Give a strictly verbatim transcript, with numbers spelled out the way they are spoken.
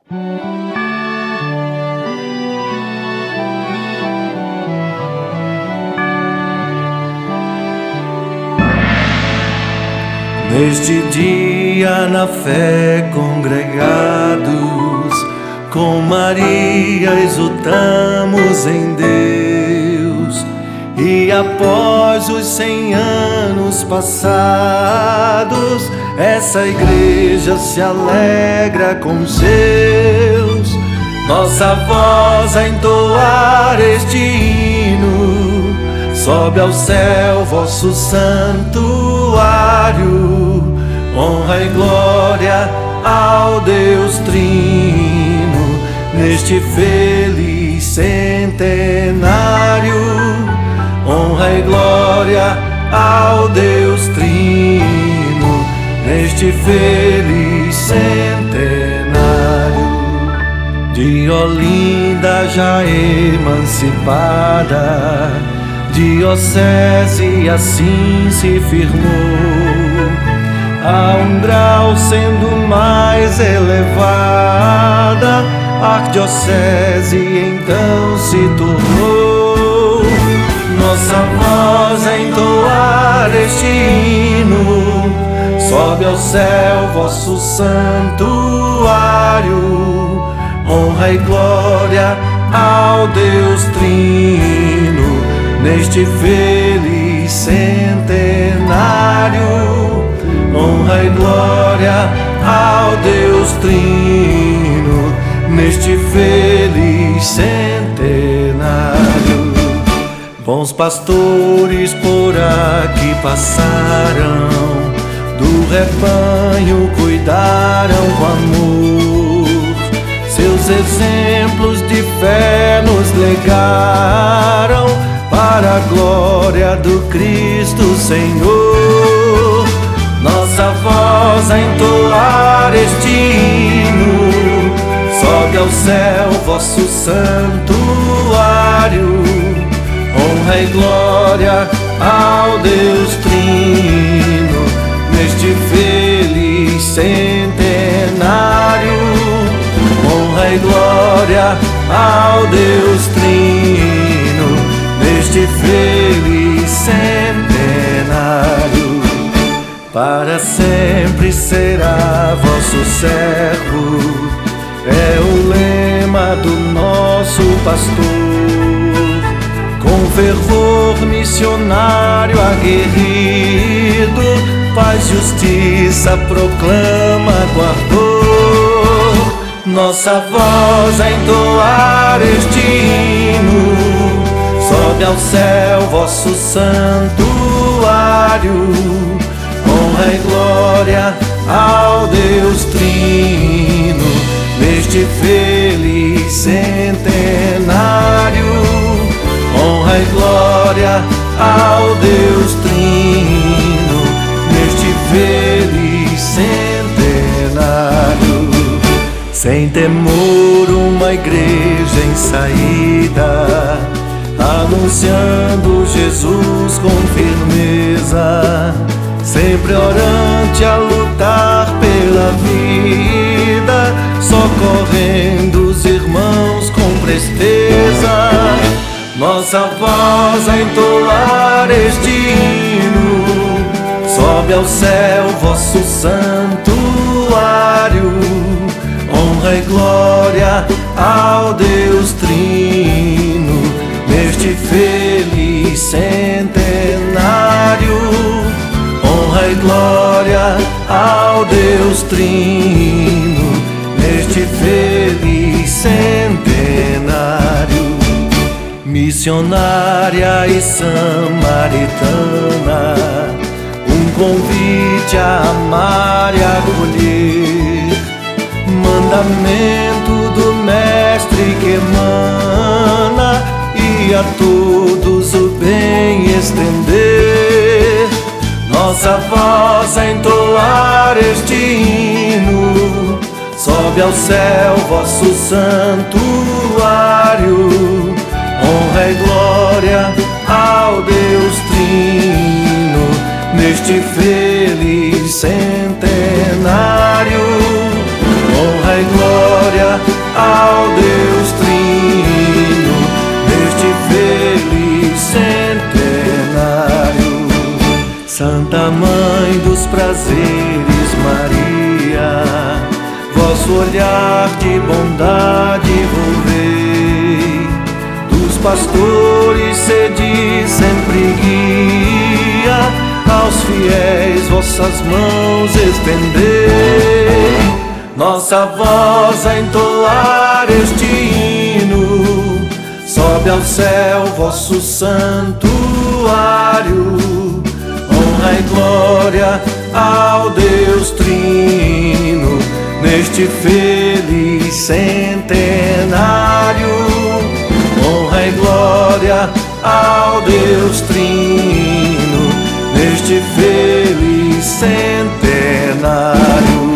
Neste dia na fé congregados, com Maria exultamos em Deus. E após os cem anos passados, essa igreja se alegra com seus. Nossa voz a entoar este hino sobe ao céu vosso santuário. Honra e glória ao Deus Trino neste feliz centenário. Honra e glória ao Deus Trino neste feliz centenário. De Olinda já emancipada, diocese assim se firmou, a um grau sendo mais elevada, arquidiocese então se tornou. Nossa voz a entoar este hino sobe ao céu vosso santuário. Honra e glória ao Deus Trino neste feliz centenário. Honra e glória ao Deus Trino neste feliz centenário. Bons pastores por aqui passaram, do rebanho cuidaram com amor. Seus exemplos de fé nos legaram para a glória do Cristo Senhor. Nossa voz a entoar este hino sobe ao céu vosso santuário. Honra e glória ao Deus Trino neste feliz centenário. Honra e glória ao Deus Trino neste feliz centenário. Para sempre será vosso servo, é o lema do nosso pastor. Com fervor missionário aguerrido, paz, justiça proclama com ardor. Nossa voz a entoar este hino sobe ao céu vosso santuário. Honra e glória ao Deus Trino neste feliz centenário. Honra e glória ao Deus Trino neste feliz centenário. Sem temor uma igreja em saída, anunciando Jesus com firmeza, sempre orante a lutar pela vida, socorrendo os irmãos com presteza. Nossa voz a entoar este hino sobe ao céu vosso santuário. Honra e glória ao Deus Trino neste feliz centenário. Honra e glória ao Deus Trino neste feliz centenário. Missionária e samaritana, um convite a amar e acolher, mandamento do Mestre que emana e a todos o bem estender. Nossa voz a entoar este hino sobe ao céu vosso santuário. Honra e glória ao Deus Trino neste feliz centenário. Honra e glória ao Deus Trino, neste feliz centenário. Santa Mãe dos prazeres, Maria, vosso olhar de bondade volvei, dos pastores sede sempre guia, aos fiéis vossas mãos estendei. Nossa voz a entoar este hino sobe ao céu vosso santuário. Honra e glória ao Deus Trino, neste feliz centenário. Honra e glória ao Deus Trino, neste feliz centenário.